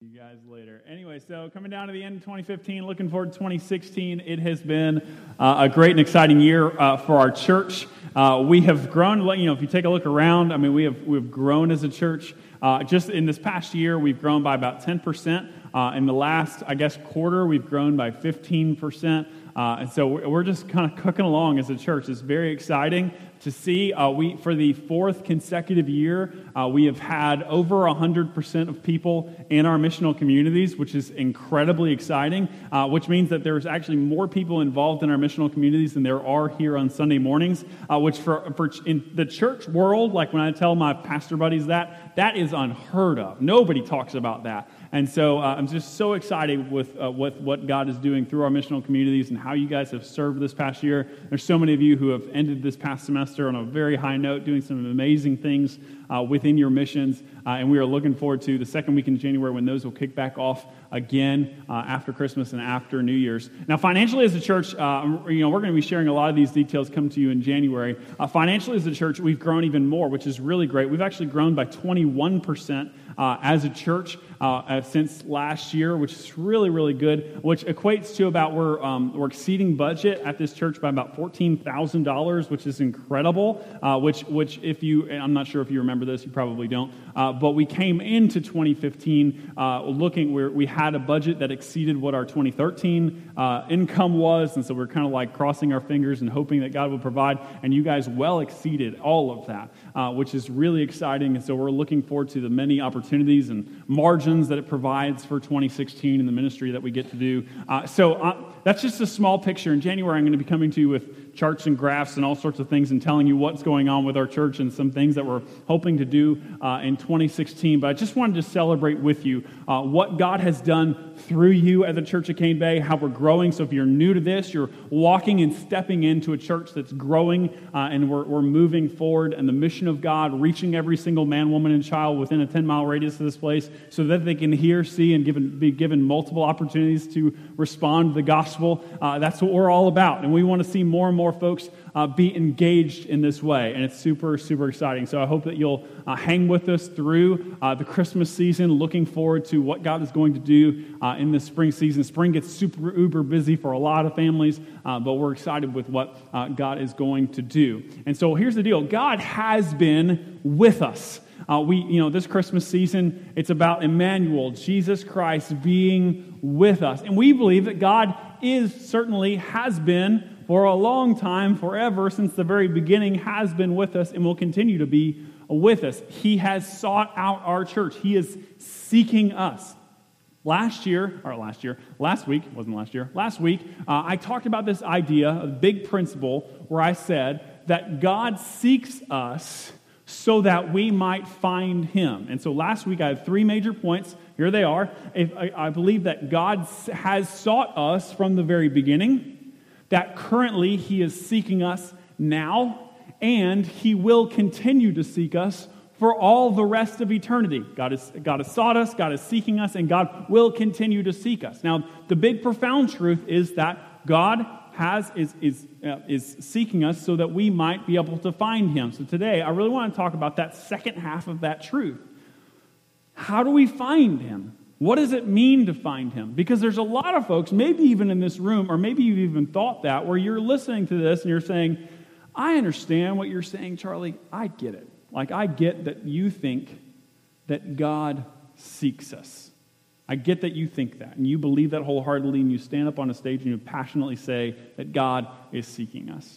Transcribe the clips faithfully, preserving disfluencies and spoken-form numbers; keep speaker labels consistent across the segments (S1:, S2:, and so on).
S1: you guys later. Anyway, so coming down to the end of twenty fifteen, looking forward to twenty sixteen. It has been uh, a great and exciting year uh, for our church. Uh, we have grown. You know, if you take a look around, I mean, we have we've grown as a church. Uh, just in this past year, we've grown by about ten percent. Uh, in the last, I guess, quarter, we've grown by fifteen percent. Uh, and so we're just kind of cooking along as a church. It's very exciting to see. Uh, we for the fourth consecutive year, uh, we have had over one hundred percent of people in our missional communities, which is incredibly exciting, uh, which means that there's actually more people involved in our missional communities than there are here on Sunday mornings, uh, which for, for in the church world, like when I tell my pastor buddies that, that is unheard of. Nobody talks about that. And so uh, I'm just so excited with, uh, with what God is doing through our missional communities and how you guys have served this past year. There's so many of you who have ended this past semester on a very high note, doing some amazing things uh, within your missions. Uh, and we are looking forward to the second week in January when those will kick back off again uh, after Christmas and after New Year's. Now, financially as a church, uh, you know, we're going to be sharing a lot of these details come to you in January. Uh, financially as a church, we've grown even more, which is really great. We've actually grown by twenty-one percent uh, as a church uh, since last year, which is really, really good, which equates to about we're, um, we're exceeding budget at this church by about fourteen thousand dollars, which is incredible, uh, which, which if you, and I'm not sure if you remember this, you probably don't, uh, but we came into twenty fifteen uh, looking, where we had a budget that exceeded what our twenty thirteen uh, income was, and so we're kind of like crossing our fingers and hoping that God would provide, and you guys well exceeded all of that, uh, which is really exciting, and so we're looking forward to the many opportunities and margins that it provides for twenty sixteen in the ministry that we get to do. Uh, so uh, that's just a small picture. In January, I'm going to be coming to you with charts and graphs and all sorts of things and telling you what's going on with our church and some things that we're hoping to do uh, in twenty sixteen. But I just wanted to celebrate with you uh, what God has done through you at the Church of Cane Bay, how we're growing. So if you're new to this, you're walking and stepping into a church that's growing uh, and we're, we're moving forward and the mission of God, reaching every single man, woman, and child within a ten-mile radius of this place so that they can hear, see, and given, be given multiple opportunities to respond to the gospel. Uh, that's what we're all about. And we want to see more and more folks uh, be engaged in this way. And it's super, super exciting. So I hope that you'll uh, hang with us through uh, the Christmas season, looking forward to what God is going to do uh, in the spring season. Spring gets super, uber busy for a lot of families, uh, but we're excited with what uh, God is going to do. And so here's the deal. God has been with us. Uh, we, you know, this Christmas season, it's about Emmanuel, Jesus Christ being with us. And we believe that God is, certainly has been for a long time, forever, since the very beginning, has been with us and will continue to be with us. He has sought out our church. He is seeking us. Last year, or last year, last week, it wasn't last year, last week, uh, I talked about this idea, a big principle, where I said that God seeks us so that we might find Him. And so last week I had three major points. Here they are. If, I, I believe that God has sought us from the very beginning, that currently He is seeking us now, and He will continue to seek us for all the rest of eternity. God has, God has sought us, God is seeking us, and God will continue to seek us. Now, the big profound truth is that God has is is uh, is seeking us so that we might be able to find Him. So today, I really want to talk about that second half of that truth. How do we find Him? What does it mean to find Him? Because there's a lot of folks, maybe even in this room, or maybe you've even thought that, where you're listening to this and you're saying, I understand what you're saying, Charlie. I get it. Like, I get that you think that God seeks us. I get that you think that, and you believe that wholeheartedly, and you stand up on a stage and you passionately say that God is seeking us.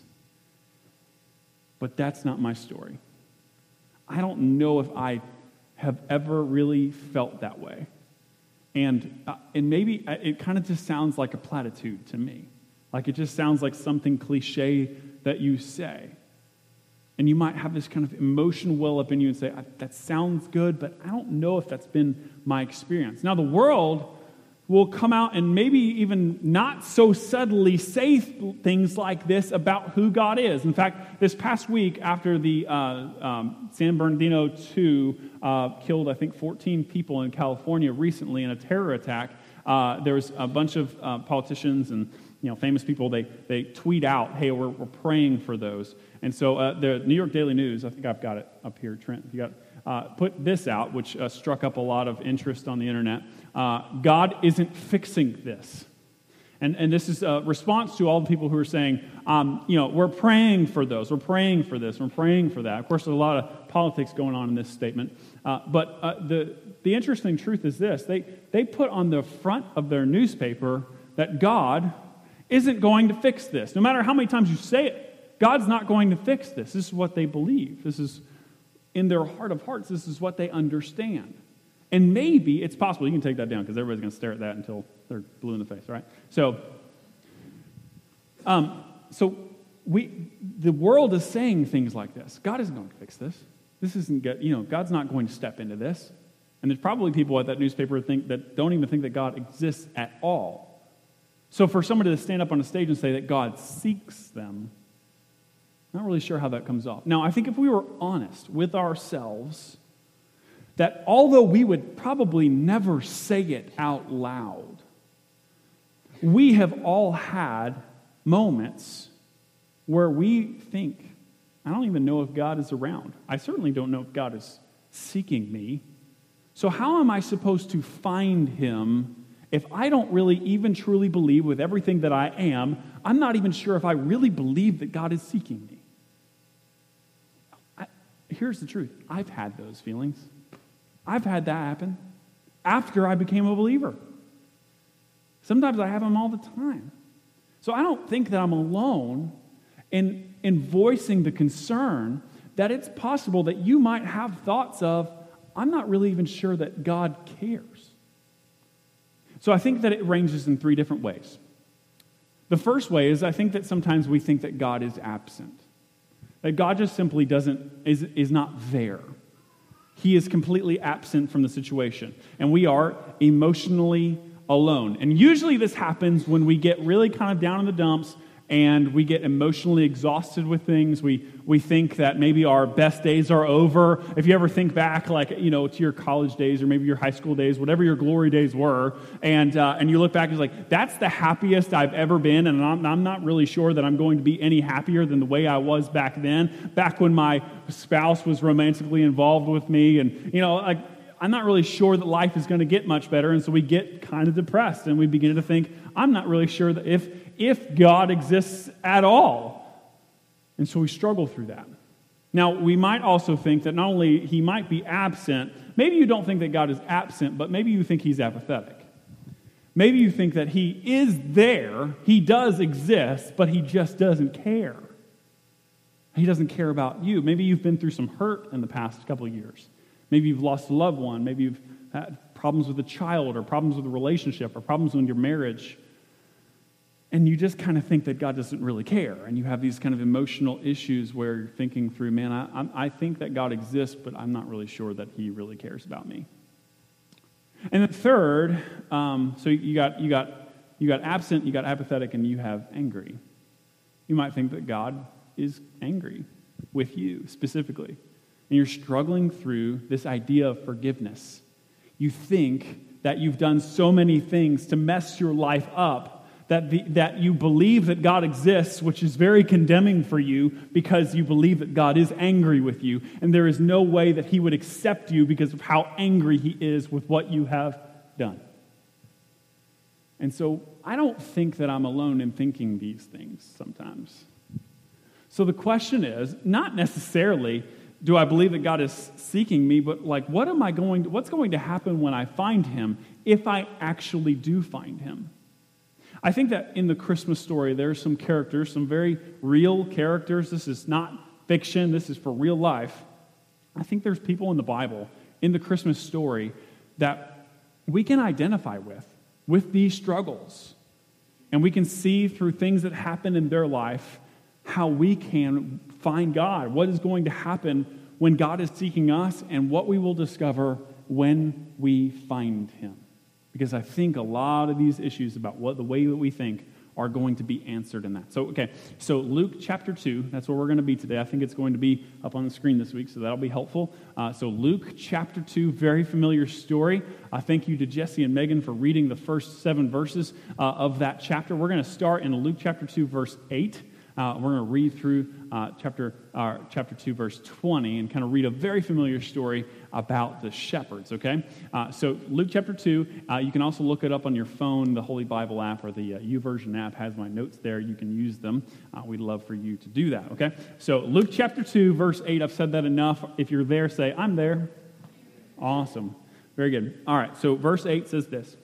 S1: But that's not my story. I don't know if I have ever really felt that way. And uh, and maybe it kind of just sounds like a platitude to me. Like it just sounds like something cliche that you say. And you might have this kind of emotion well up in you and say, that sounds good, but I don't know if that's been my experience. Now, the world will come out and maybe even not so subtly say things like this about who God is. In fact, this past week, after the uh, um, San Bernardino two uh, killed, I think, fourteen people in California recently in a terror attack, uh, there was a bunch of uh, politicians and you know famous people. They they tweet out, "Hey, we're we're praying for those." And so uh, the New York Daily News, I think I've got it up here, Trent. You got uh, put this out, which uh, struck up a lot of interest on the internet. Uh, God isn't fixing this. And, and this is a response to all the people who are saying, um, you know, we're praying for those, we're praying for this, we're praying for that. Of course, there's a lot of politics going on in this statement. Uh, but uh, the, the interesting truth is this. They, they put on the front of their newspaper that God isn't going to fix this. No matter how many times you say it, God's not going to fix this. This is what they believe. This is, in their heart of hearts, this is what they understand. And maybe it's possible, you can take that down because everybody's going to stare at that until they're blue in the face, right? So, um, so we, the world is saying things like this. God isn't going to fix this. This isn't good. You know, God's not going to step into this. And there's probably people at that newspaper think that don't even think that God exists at all. So for somebody to stand up on a stage and say that God seeks them, I'm not really sure how that comes off. Now, I think if we were honest with ourselves, that although we would probably never say it out loud, we have all had moments where we think, I don't even know if God is around. I certainly don't know if God is seeking me. So how am I supposed to find him if I don't really even truly believe with everything that I am? I'm not even sure if I really believe that God is seeking me. I, here's the truth. I've had those feelings. I've had that happen after I became a believer. Sometimes I have them all the time. So I don't think that I'm alone in, in voicing the concern that it's possible that you might have thoughts of, I'm not really even sure that God cares. So I think that it ranges in three different ways. The first way is I think that sometimes we think that God is absent. That God just simply doesn't, is, is not there. He is completely absent from the situation. And we are emotionally alone. And usually this happens when we get really kind of down in the dumps and we get emotionally exhausted with things. We we think that maybe our best days are over. If you ever think back, like, you know, to your college days or maybe your high school days, whatever your glory days were, and uh, and you look back and it's like, that's the happiest I've ever been, and I'm, I'm not really sure that I'm going to be any happier than the way I was back then, back when my spouse was romantically involved with me, and, you know, like, I'm not really sure that life is going to get much better, and so we get kind of depressed, and we begin to think, I'm not really sure that if if God exists at all. And so we struggle through that. Now, we might also think that not only he might be absent, maybe you don't think that God is absent, but maybe you think he's apathetic. Maybe you think that he is there, he does exist, but he just doesn't care. He doesn't care about you. Maybe you've been through some hurt in the past couple of years. Maybe you've lost a loved one. Maybe you've had problems with a child or problems with a relationship or problems in your marriage. And you just kind of think that God doesn't really care. And you have these kind of emotional issues where you're thinking through, man, I, I think that God exists, but I'm not really sure that he really cares about me. And then third, um, so you got you got you got absent, you got apathetic, and you have angry. You might think that God is angry with you specifically. And you're struggling through this idea of forgiveness. You think that you've done so many things to mess your life up, That, the, that you believe that God exists, which is very condemning for you because you believe that God is angry with you, and there is no way that he would accept you because of how angry he is with what you have done. And so I don't think that I'm alone in thinking these things sometimes. So the question is, not necessarily do I believe that God is seeking me, but like, what am I going to, what's going to happen when I find him if I actually do find him? I think that in the Christmas story, there are some characters, some very real characters. This is not fiction. This is for real life. I think there's people in the Bible, in the Christmas story, that we can identify with, with these struggles. And we can see through things that happen in their life how we can find God, what is going to happen when God is seeking us, and what we will discover when we find him. Because I think a lot of these issues about what the way that we think are going to be answered in that. So, okay, so Luke chapter two, that's where we're going to be today. I think it's going to be up on the screen this week, so that'll be helpful. Uh, so Luke chapter two, very familiar story. Uh, thank you to Jesse and Megan for reading the first seven verses uh, of that chapter. We're going to start in Luke chapter two, verse eight. Uh, we're going to read through uh, chapter uh, chapter two, verse twenty, and kind of read a very familiar story about the shepherds, okay? Uh, so Luke chapter two, uh, you can also look it up on your phone. The Holy Bible app or the uh, YouVersion app has my notes there. You can use them. Uh, we'd love for you to do that, okay? So Luke chapter two, verse eight, I've said that enough. If you're there, say, I'm there. Awesome. Very good. All right, so verse eight says this.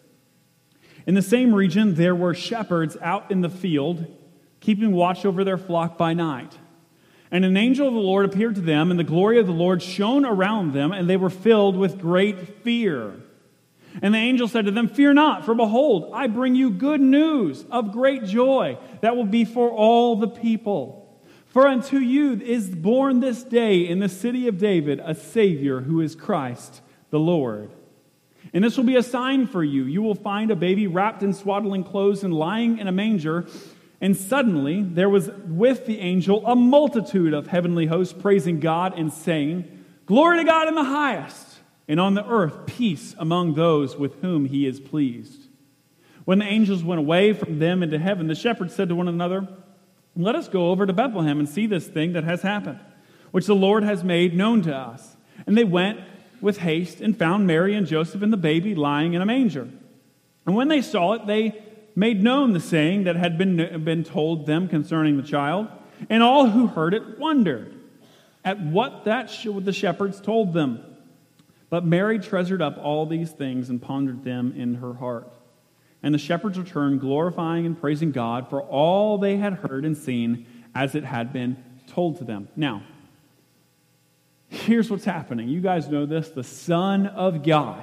S1: In the same region, there were shepherds out in the field, keeping watch over their flock by night. And an angel of the Lord appeared to them, and the glory of the Lord shone around them, and they were filled with great fear. And the angel said to them, Fear not, for behold, I bring you good news of great joy that will be for all the people. For unto you is born this day in the city of David a Savior who is Christ the Lord. And this will be a sign for you. You will find a baby wrapped in swaddling clothes and lying in a manger. And suddenly there was with the angel a multitude of heavenly hosts praising God and saying, Glory to God in the highest, and on the earth peace among those with whom he is pleased. When the angels went away from them into heaven, the shepherds said to one another, Let us go over to Bethlehem and see this thing that has happened, which the Lord has made known to us. And they went with haste and found Mary and Joseph and the baby lying in a manger. And when they saw it, they made known the saying that had been, been told them concerning the child. And all who heard it wondered at what that sh- the shepherds told them. But Mary treasured up all these things and pondered them in her heart. And the shepherds returned, glorifying and praising God for all they had heard and seen as it had been told to them. Now, here's what's happening. You guys know this. The Son of God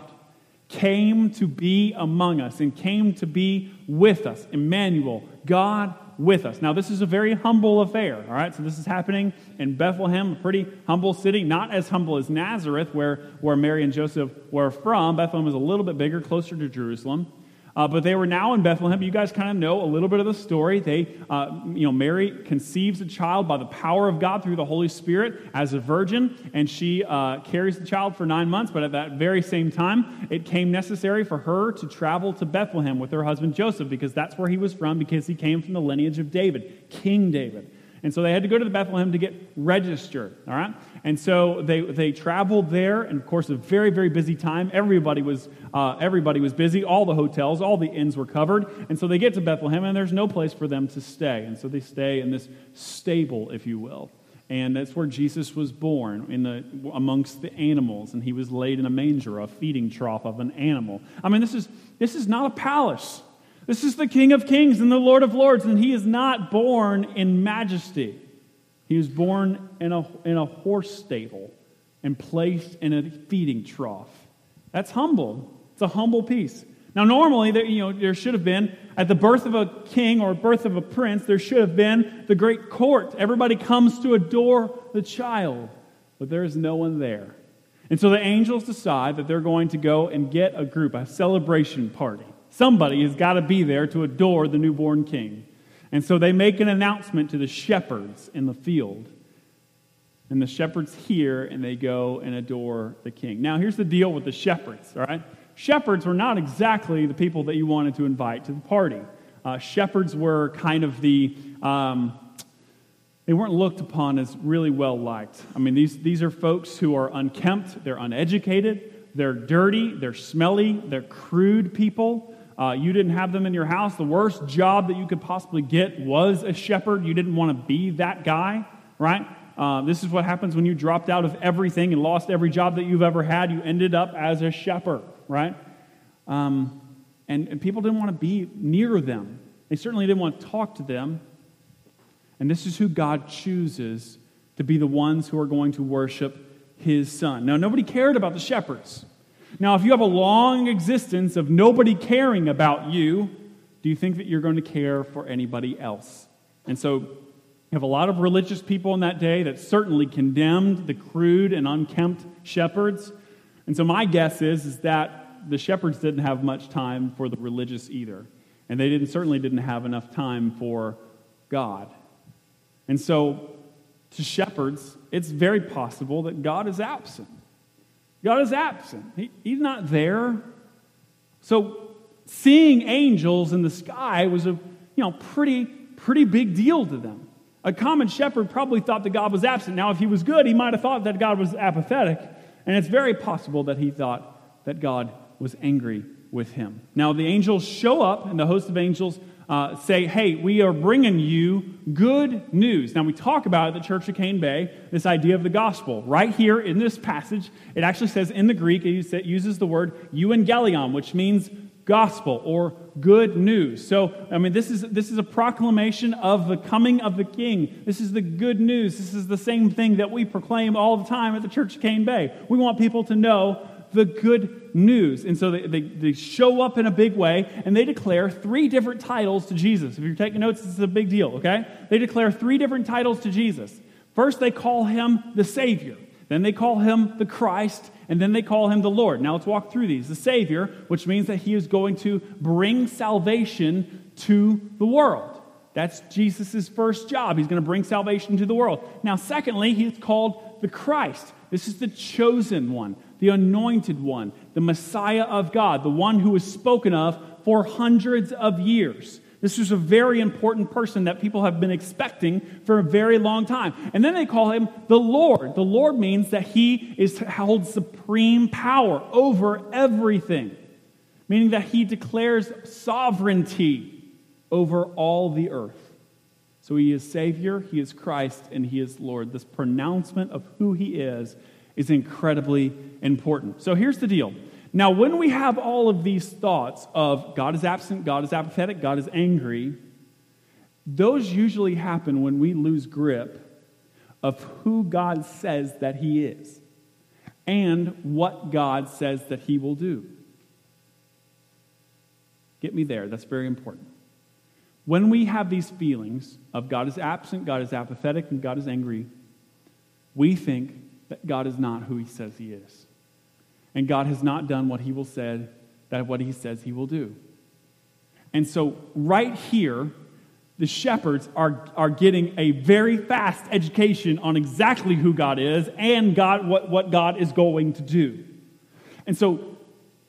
S1: came to be among us and came to be with us. Emmanuel, God with us. Now, this is a very humble affair, all right? So this is happening in Bethlehem, a pretty humble city, not as humble as Nazareth, where, where Mary and Joseph were from. Bethlehem is a little bit bigger, closer to Jerusalem. Uh, but they were now in Bethlehem. You guys kind of know a little bit of the story. They, uh, you know, Mary conceives a child by the power of God through the Holy Spirit as a virgin, and she uh, carries the child for nine months. But at that very same time, it came necessary for her to travel to Bethlehem with her husband Joseph, because that's where he was from, because he came from the lineage of David, King David. And so they had to go to the Bethlehem to get registered, all right? And so they they traveled there, and of course, a very, very busy time. Everybody was uh, everybody was busy. All the hotels, all the inns were covered. And so they get to Bethlehem, and there's no place for them to stay. And so they stay in this stable, if you will. And that's where Jesus was born, in the amongst the animals. And he was laid in a manger, a feeding trough of an animal. I mean, this is this is not a palace. This is the King of Kings and the Lord of Lords, and he is not born in majesty. He was born in a, in a horse stable and placed in a feeding trough. That's humble. It's a humble piece. Now, normally, there, you know, there should have been, at the birth of a king or birth of a prince, there should have been the great court. Everybody comes to adore the child, but there is no one there. And so the angels decide that they're going to go and get a group, a celebration party. Somebody has got to be there to adore the newborn king. And so they make an announcement to the shepherds in the field. And the shepherds hear, and they go and adore the king. Now, here's the deal with the shepherds, all right? Shepherds were not exactly the people that you wanted to invite to the party. Uh, shepherds were kind of the... Um, they weren't looked upon as really well liked. I mean, these, these are folks who are unkempt, they're uneducated, they're dirty, they're smelly, they're crude people. Uh, you didn't have them in your house. The worst job that you could possibly get was a shepherd. You didn't want to be that guy, right? Uh, this is what happens when you dropped out of everything and lost every job that you've ever had. You ended up as a shepherd, right? Um, and, and people didn't want to be near them. They certainly didn't want to talk to them. And this is who God chooses to be the ones who are going to worship his son. Now, nobody cared about the shepherds. Now, if you have a long existence of nobody caring about you, do you think that you're going to care for anybody else? And so you have a lot of religious people in that day that certainly condemned the crude and unkempt shepherds. And so my guess is, is that the shepherds didn't have much time for the religious either. And they didn't certainly didn't have enough time for God. And so to shepherds, it's very possible that God is absent. God is absent. He, he's not there. So seeing angels in the sky was a you know pretty pretty big deal to them. A common shepherd probably thought that God was absent. Now, if he was good, he might have thought that God was apathetic. And it's very possible that he thought that God was angry with him. Now, the angels show up, and the host of angels uh, say, hey, we are bringing you good news. Now, we talk about it at the Church of Cane Bay, this idea of the gospel. Right here in this passage, it actually says in the Greek, it uses the word euangelion, which means gospel or good news. So, I mean, this is this is a proclamation of the coming of the King. This is the good news. This is the same thing that we proclaim all the time at the Church of Cane Bay. We want people to know the good news. And so they, they, they show up in a big way, and they declare three different titles to Jesus. If you're taking notes, this is a big deal, okay? They declare three different titles to Jesus. First, they call him the Savior. Then they call him the Christ, and then they call him the Lord. Now let's walk through these. The Savior, which means that he is going to bring salvation to the world. That's Jesus' first job. He's going to bring salvation to the world. Now, secondly, he's called the Christ. This is the chosen one, the anointed one, the Messiah of God, the one who was spoken of for hundreds of years. This was a very important person that people have been expecting for a very long time. And then they call him the Lord. The Lord means that he is held supreme power over everything, meaning that he declares sovereignty over all the earth. So he is Savior, he is Christ, and he is Lord. This pronouncement of who he is is incredibly important. So here's the deal. Now, when we have all of these thoughts of God is absent, God is apathetic, God is angry, those usually happen when we lose grip of who God says that he is and what God says that he will do. Get me there. That's very important. When we have these feelings of God is absent, God is apathetic, and God is angry, we think that God is not who he says he is. And God has not done what he will said, that what he says he will do. And so right here, the shepherds are, are getting a very fast education on exactly who God is and God what, what God is going to do. And so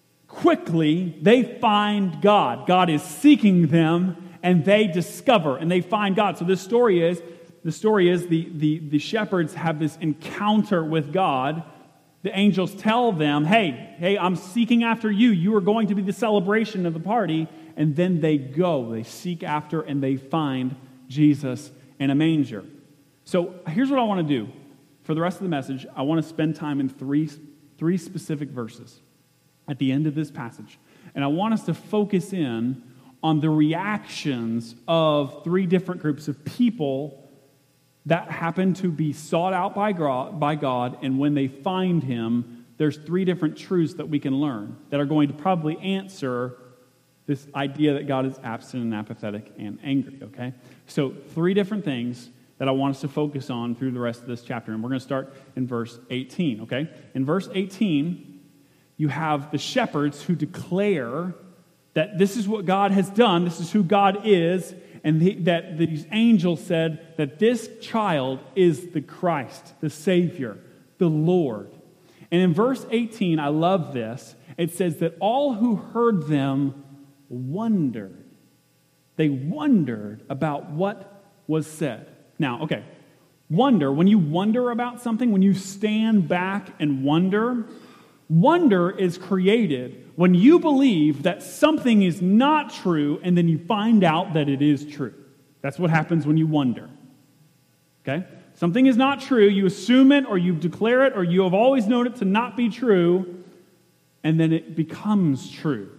S1: quickly they find God. God is seeking them, and they discover and they find God. So this story is, the story is the, the, the shepherds have this encounter with God. The angels tell them, hey, hey, I'm seeking after you. You are going to be the celebration of the party. And then they go. They seek after and they find Jesus in a manger. So here's what I want to do. For the rest of the message, I want to spend time in three, three specific verses at the end of this passage. And I want us to focus in on the reactions of three different groups of people that happen to be sought out by God, and when they find him, there's three different truths that we can learn that are going to probably answer this idea that God is absent and apathetic and angry, okay? So three different things that I want us to focus on through the rest of this chapter, and we're going to start in verse eighteen, okay? In verse eighteen, you have the shepherds who declare that this is what God has done, this is who God is, and the, that these angels said that this child is the Christ, the Savior, the Lord. And in verse eighteen, I love this. It says that all who heard them wondered. They wondered about what was said. Now, okay, wonder, when you wonder about something, when you stand back and wonder, wonder is created when you believe that something is not true and then you find out that it is true. That's what happens when you wonder. Okay? Something is not true, you assume it or you declare it or you have always known it to not be true, and then it becomes true.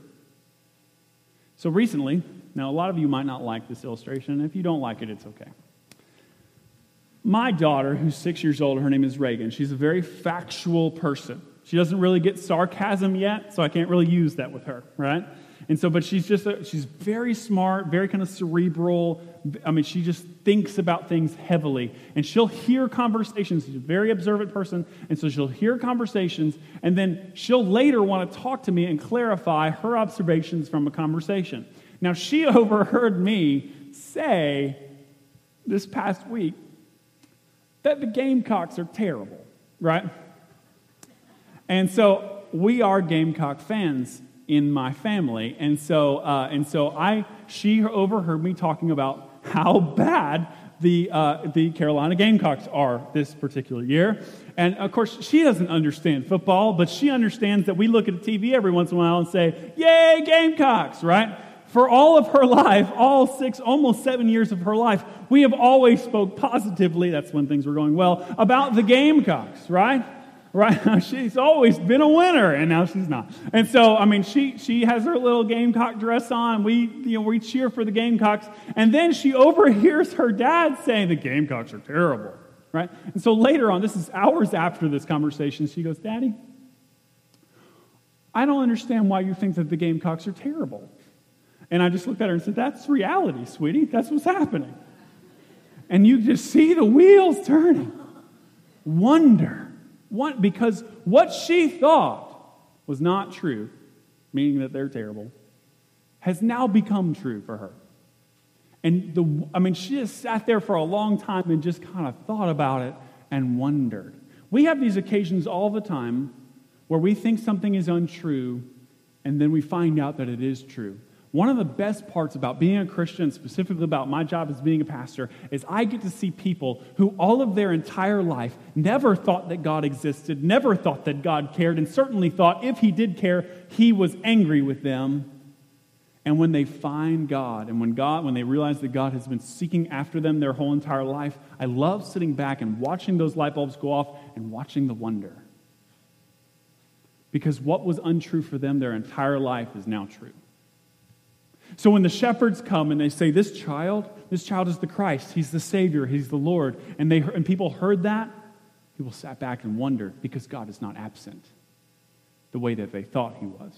S1: So recently, now a lot of you might not like this illustration, and if you don't like it, it's okay. My daughter, who's six years old, her name is Reagan, she's a very factual person. She doesn't really get sarcasm yet, so I can't really use that with her, right? And so, but she's just, a, she's very smart, very kind of cerebral. I mean, she just thinks about things heavily. And she'll hear conversations. She's a very observant person, and so she'll hear conversations, and then she'll later want to talk to me and clarify her observations from a conversation. Now, she overheard me say this past week that the Gamecocks are terrible, right? And so we are Gamecock fans in my family, and so uh, and so I she overheard me talking about how bad the uh, the Carolina Gamecocks are this particular year. And of course, she doesn't understand football, but she understands that we look at the T V every once in a while and say, "Yay, Gamecocks!" Right? For all of her life, all six, almost seven years of her life, we have always spoke positively. That's when things were going well about the Gamecocks, right? Right? She's always been a winner, and now she's not. And so, I mean, she she has her little Gamecock dress on. We, you know, we cheer for the Gamecocks. And then she overhears her dad saying the Gamecocks are terrible, right? And so later on, this is hours after this conversation, she goes, "Daddy, I don't understand why you think that the Gamecocks are terrible." And I just looked at her and said, "That's reality, sweetie. That's what's happening." And you just see the wheels turning. Wonder. One, because what she thought was not true, meaning that they're terrible, has now become true for her. And the, I mean, she just sat there for a long time and just kind of thought about it and wondered. We have these occasions all the time where we think something is untrue and then we find out that it is true. One of the best parts about being a Christian, specifically about my job as being a pastor, is I get to see people who all of their entire life never thought that God existed, never thought that God cared, and certainly thought if he did care, he was angry with them. And when they find God, and when God, when they realize that God has been seeking after them their whole entire life, I love sitting back and watching those light bulbs go off and watching the wonder. Because what was untrue for them their entire life is now true. So when the shepherds come and they say, this child, this child is the Christ, he's the Savior, he's the Lord, and they and people heard that, people sat back and wondered because God is not absent the way that they thought he was.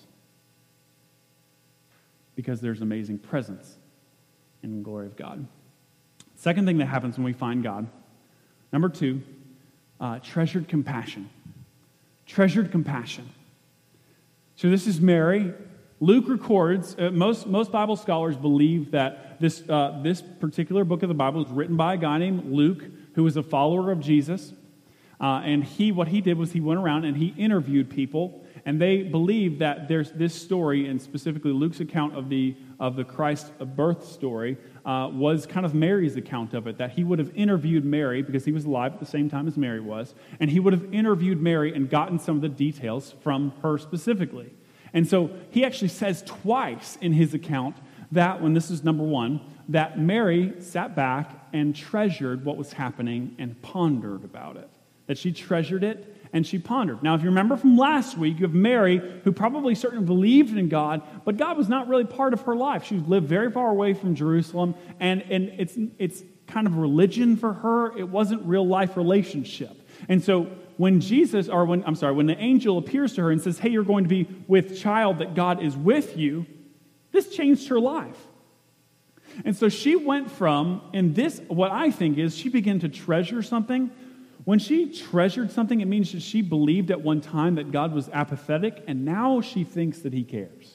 S1: Because there's amazing presence in the glory of God. Second thing that happens when we find God, number two, uh, treasured compassion. Treasured compassion. So this is Mary. Luke records, uh, most, most Bible scholars believe that this, uh, this particular book of the Bible is written by a guy named Luke, who was a follower of Jesus. Uh, and he, what he did was he went around and he interviewed people, and they believe that there's this story, and specifically Luke's account of the of the Christ birth story, uh, was kind of Mary's account of it, that he would have interviewed Mary, because he was alive at the same time as Mary was, and he would have interviewed Mary and gotten some of the details from her specifically. And so he actually says twice in his account that, when this is number one, that Mary sat back and treasured what was happening and pondered about it. That she treasured it and she pondered. Now, if you remember from last week, you have Mary, who probably certainly believed in God, but God was not really part of her life. She lived very far away from Jerusalem, and, and it's, it's kind of religion for her. It wasn't real life relationship. And so when Jesus, or when, I'm sorry, when the angel appears to her and says, hey, you're going to be with child, that God is with you, this changed her life. And so she went from, and this, what I think is, she began to treasure something. When she treasured something, it means that she believed at one time that God was apathetic, and now she thinks that he cares.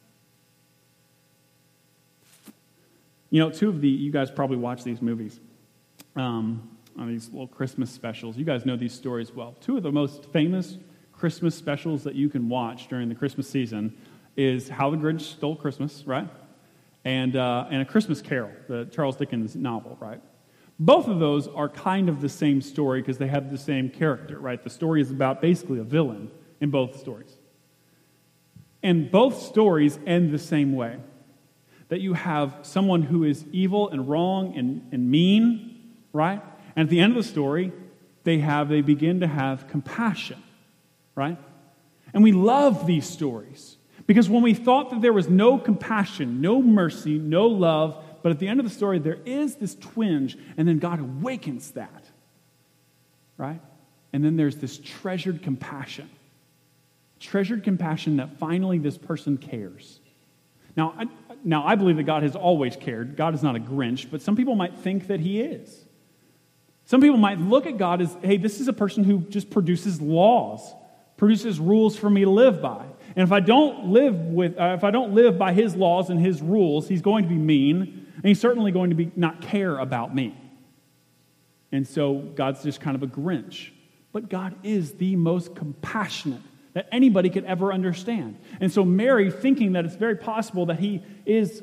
S1: You know, two of the, you guys probably watch these movies, um, on these little Christmas specials. You guys know these stories well. Two of the most famous Christmas specials that you can watch during the Christmas season is How the Grinch Stole Christmas, right? And uh, and A Christmas Carol, the Charles Dickens novel, right? Both of those are kind of the same story because they have the same character, right? The story is about basically a villain in both stories. And both stories end the same way. That you have someone who is evil and wrong and, and mean, right? And at the end of the story, they have they begin to have compassion, right? And we love these stories because when we thought that there was no compassion, no mercy, no love, but at the end of the story, there is this twinge, and then God awakens that, right? And then there's this treasured compassion. Treasured compassion that finally this person cares. Now, I, now, I believe that God has always cared. God is not a Grinch, but some people might think that he is. Some people might look at God as, hey, this is a person who just produces laws, produces rules for me to live by. And if I don't live with, uh, if I don't live by his laws and his rules, he's going to be mean, and he's certainly going to be not care about me. And so God's just kind of a Grinch. But God is the most compassionate that anybody could ever understand. And so Mary, thinking that it's very possible that he is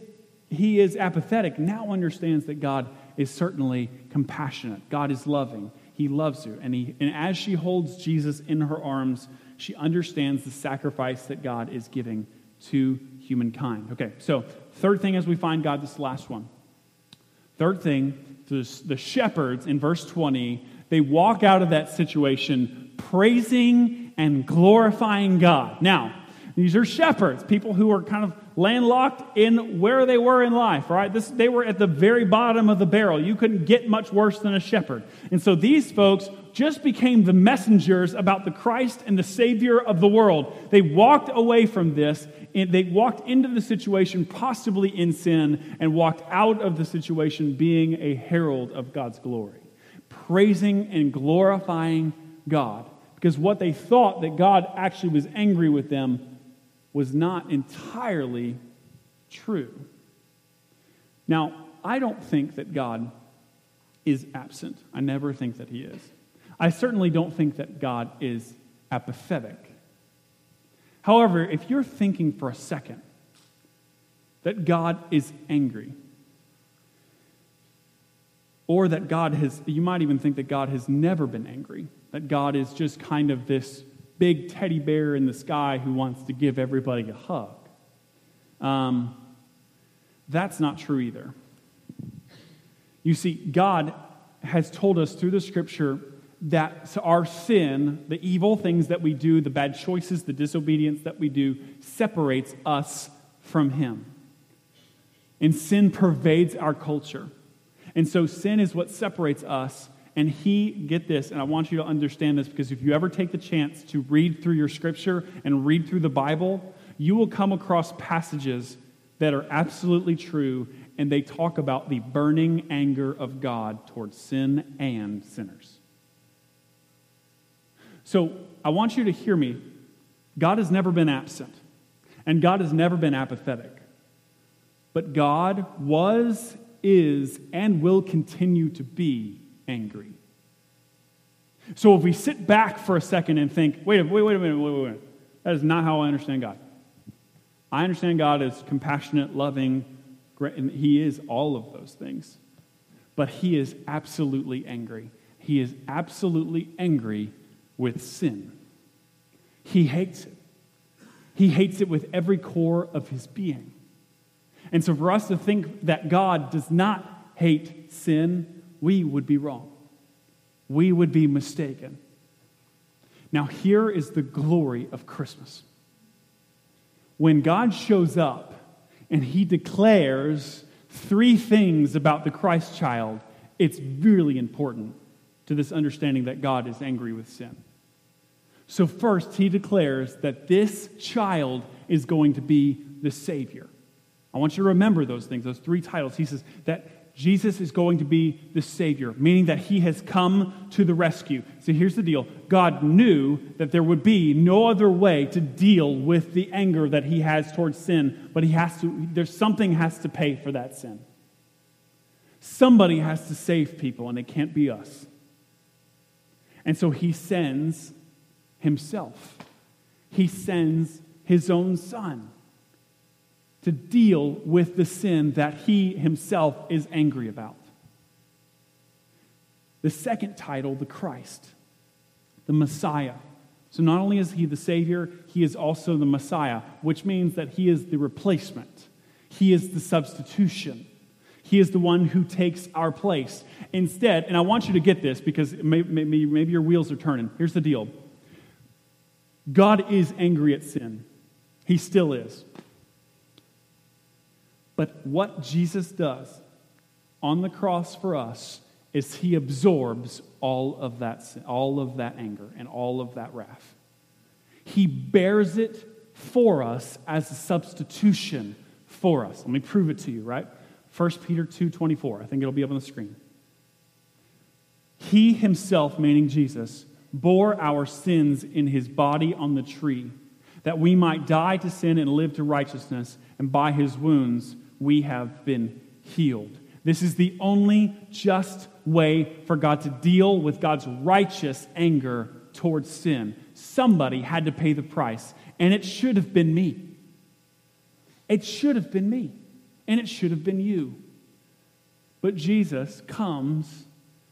S1: he is apathetic now understands that God is certainly compassionate. God is loving. He loves her. And, he, and as she holds Jesus in her arms, she understands the sacrifice that God is giving to humankind. Okay, so third thing as we find God, this last one. Third thing, the, the shepherds in verse twenty, they walk out of that situation praising and glorifying God. Now, these are shepherds, people who are kind of landlocked in where they were in life, right? This, they were at the very bottom of the barrel. You couldn't get much worse than a shepherd. And so these folks just became the messengers about the Christ and the Savior of the world. They walked away from this, and they walked into the situation possibly in sin, and walked out of the situation being a herald of God's glory, praising and glorifying God. Because what they thought that God actually was angry with them was not entirely true. Now, I don't think that God is absent. I never think that he is. I certainly don't think that God is apathetic. However, if you're thinking for a second that God is angry, or that God has, you might even think that God has never been angry, that God is just kind of this big teddy bear in the sky who wants to give everybody a hug. Um, that's not true either. You see, God has told us through the Scripture that our sin, the evil things that we do, the bad choices, the disobedience that we do, separates us from Him. And sin pervades our culture. And so sin is what separates us. And he, get this, and I want you to understand this, because if you ever take the chance to read through your Scripture and read through the Bible, you will come across passages that are absolutely true, and they talk about the burning anger of God towards sin and sinners. So I want you to hear me. God has never been absent, and God has never been apathetic. But God was, is, and will continue to be angry. So if we sit back for a second and think, wait, wait, wait a minute, wait, wait, wait. That is not how I understand God. I understand God as compassionate, loving, great, and He is all of those things. But He is absolutely angry. He is absolutely angry with sin. He hates it. He hates it with every core of His being. And so for us to think that God does not hate sin, we would be wrong. We would be mistaken. Now, here is the glory of Christmas. When God shows up and He declares three things about the Christ child, it's really important to this understanding that God is angry with sin. So first, He declares that this child is going to be the Savior. I want you to remember those things, those three titles. He says that Jesus is going to be the Savior, meaning that He has come to the rescue. So here's the deal. God knew that there would be no other way to deal with the anger that He has towards sin, but He has to, there's something has to pay for that sin. Somebody has to save people, and it can't be us. And so He sends Himself. He sends His own Son to deal with the sin that He Himself is angry about. The second title, the Christ, the Messiah. So not only is He the Savior, He is also the Messiah, which means that He is the replacement. He is the substitution. He is the one who takes our place. Instead, and I want you to get this because maybe, maybe, maybe your wheels are turning. Here's the deal. God is angry at sin. He still is. But what Jesus does on the cross for us is He absorbs all of that sin, all of that anger and all of that wrath. He bears it for us as a substitution for us. Let me prove it to you, right? First Peter two twenty-four. I think it'll be up on the screen. He Himself, meaning Jesus, bore our sins in His body on the tree, that we might die to sin and live to righteousness, and by His wounds we have been healed. This is the only just way for God to deal with God's righteous anger towards sin. Somebody had to pay the price, and it should have been me. It should have been me. and it should have been you. But Jesus comes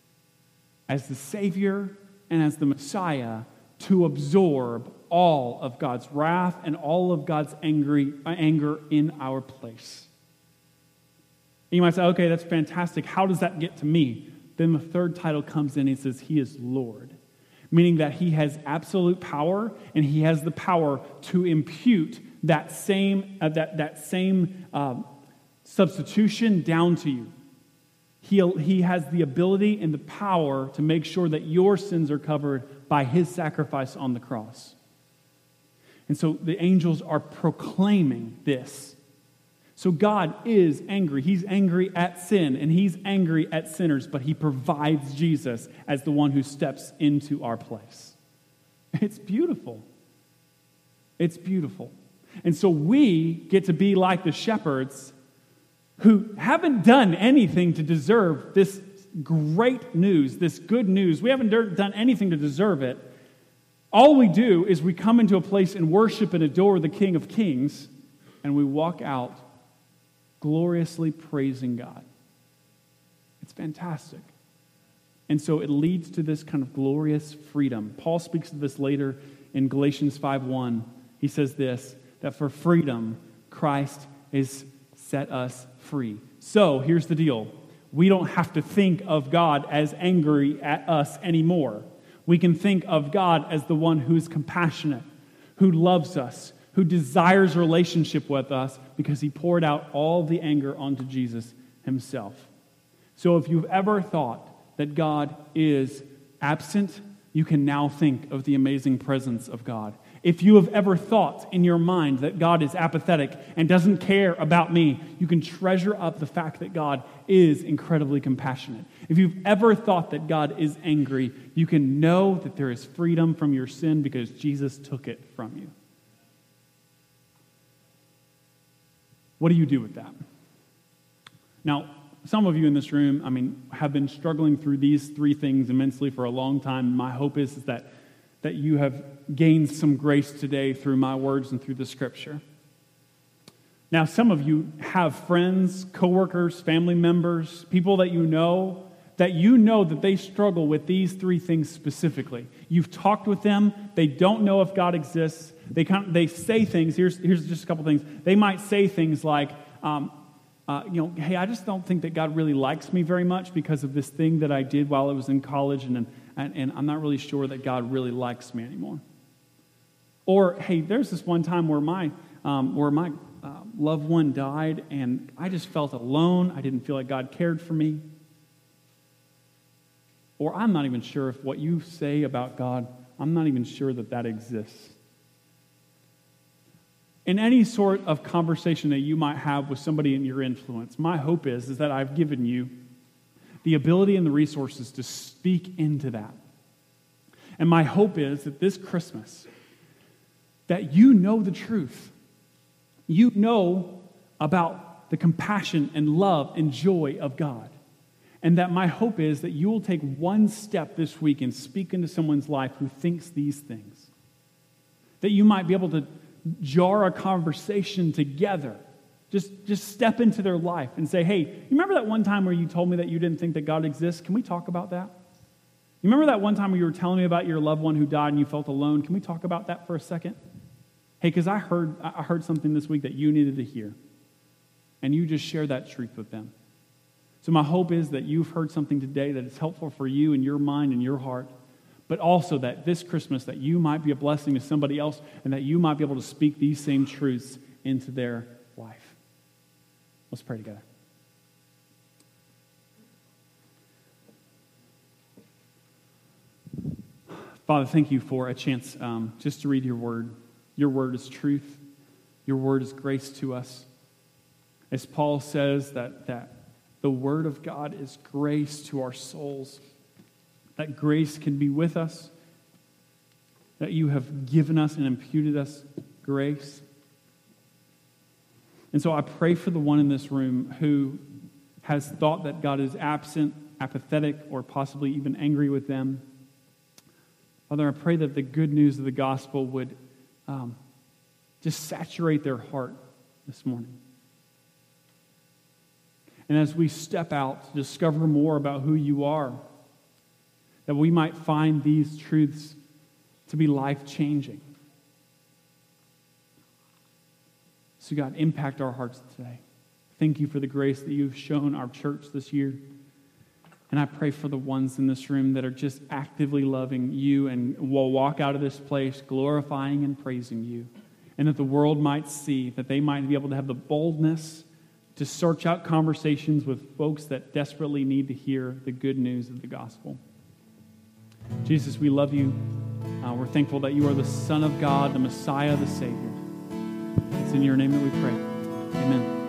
S1: as the Savior and as the Messiah to absorb all of God's wrath and all of God's angry, uh, anger in our place. And you might say, okay, that's fantastic. How does that get to me? Then the third title comes in and says, He is Lord. Meaning that He has absolute power, and He has the power to impute that same, uh, that, that same um, substitution down to you. He, he has the ability and the power to make sure that your sins are covered by His sacrifice on the cross. And so the angels are proclaiming this. So God is angry. He's angry at sin, and He's angry at sinners, but He provides Jesus as the one who steps into our place. It's beautiful. It's beautiful. And so we get to be like the shepherds who haven't done anything to deserve this great news, this good news. We haven't done anything to deserve it. All we do is we come into a place and worship and adore the King of Kings, and we walk out gloriously praising God. It's fantastic. And so it leads to this kind of glorious freedom. Paul speaks of this later in Galatians five one. He says this, that for freedom, Christ has set us free. So here's the deal. We don't have to think of God as angry at us anymore. We can think of God as the one who is compassionate, who loves us, who desires relationship with us because He poured out all the anger onto Jesus Himself. So if you've ever thought that God is absent, you can now think of the amazing presence of God. If you have ever thought in your mind that God is apathetic and doesn't care about me, you can treasure up the fact that God is incredibly compassionate. If you've ever thought that God is angry, you can know that there is freedom from your sin because Jesus took it from you. What do you do with that? Now, some of you in this room, I mean, have been struggling through these three things immensely for a long time. My hope is, is that, that you have gained some grace today through my words and through the Scripture. Now, some of you have friends, coworkers, family members, people that you know, that you know that they struggle with these three things specifically. You've talked with them. They don't know if God exists. They kind of, they say things. Here's, here's just a couple things. They might say things like, um, uh, you know, hey, I just don't think that God really likes me very much because of this thing that I did while I was in college, and, and, and I'm not really sure that God really likes me anymore. Or, hey, there's this one time where my, um, where my uh, loved one died, and I just felt alone. I didn't feel like God cared for me. Or I'm not even sure if what you say about God, I'm not even sure that that exists. In any sort of conversation that you might have with somebody in your influence, my hope is, is that I've given you the ability and the resources to speak into that. And my hope is that this Christmas, that you know the truth. You know about the compassion and love and joy of God. And that my hope is that you will take one step this week and speak into someone's life who thinks these things. That you might be able to jar a conversation together. Just, just step into their life and say, hey, you remember that one time where you told me that you didn't think that God exists? Can we talk about that? You remember that one time where you were telling me about your loved one who died and you felt alone? Can we talk about that for a second? Hey, because I heard, I heard something this week that you needed to hear. And you just share that truth with them. So my hope is that you've heard something today that is helpful for you and your mind and your heart, but also that this Christmas that you might be a blessing to somebody else and that you might be able to speak these same truths into their life. Let's pray together. Father, thank you for a chance um, just to read your word. Your word is truth. Your word is grace to us. As Paul says, that, that the word of God is grace to our souls. That grace can be with us. That you have given us and imputed us grace. And so I pray for the one in this room who has thought that God is absent, apathetic, or possibly even angry with them. Father, I pray that the good news of the gospel would um, just saturate their heart this morning. And as we step out to discover more about who you are, that we might find these truths to be life-changing. So God, impact our hearts today. Thank you for the grace that you've shown our church this year. And I pray for the ones in this room that are just actively loving you and will walk out of this place glorifying and praising you. And that the world might see, that they might be able to have the boldness to search out conversations with folks that desperately need to hear the good news of the gospel. Jesus, we love you. Uh, we're thankful that you are the Son of God, the Messiah, the Savior. It's in your name that we pray. Amen.